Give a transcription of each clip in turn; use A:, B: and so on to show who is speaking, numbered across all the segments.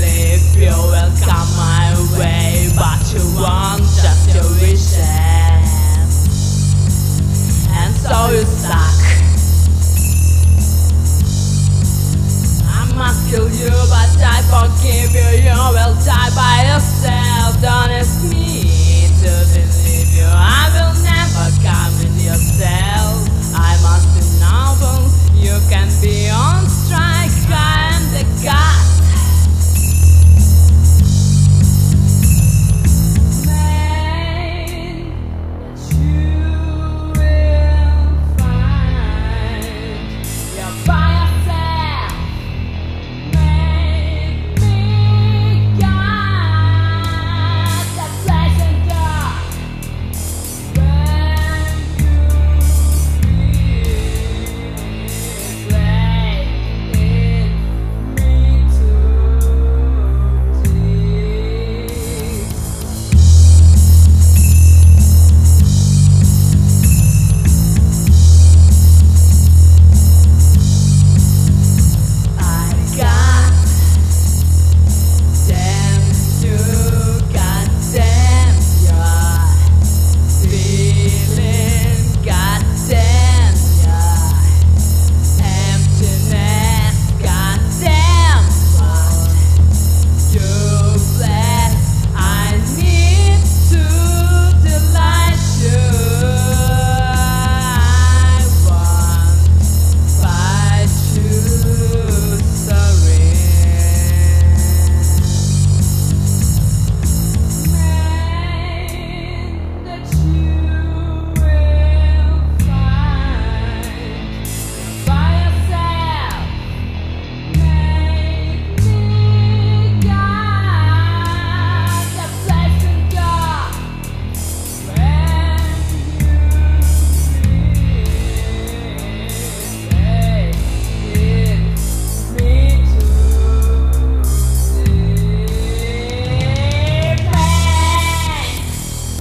A: believe you will come my way, but you want just your wishes, and so you suck. I must kill you, but I forgive you. You will die by yourself. Don't ask me to believe you. I will never come in yourself. I must be noble. You can be on strike. I am the god.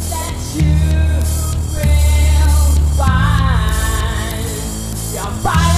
A: Bye.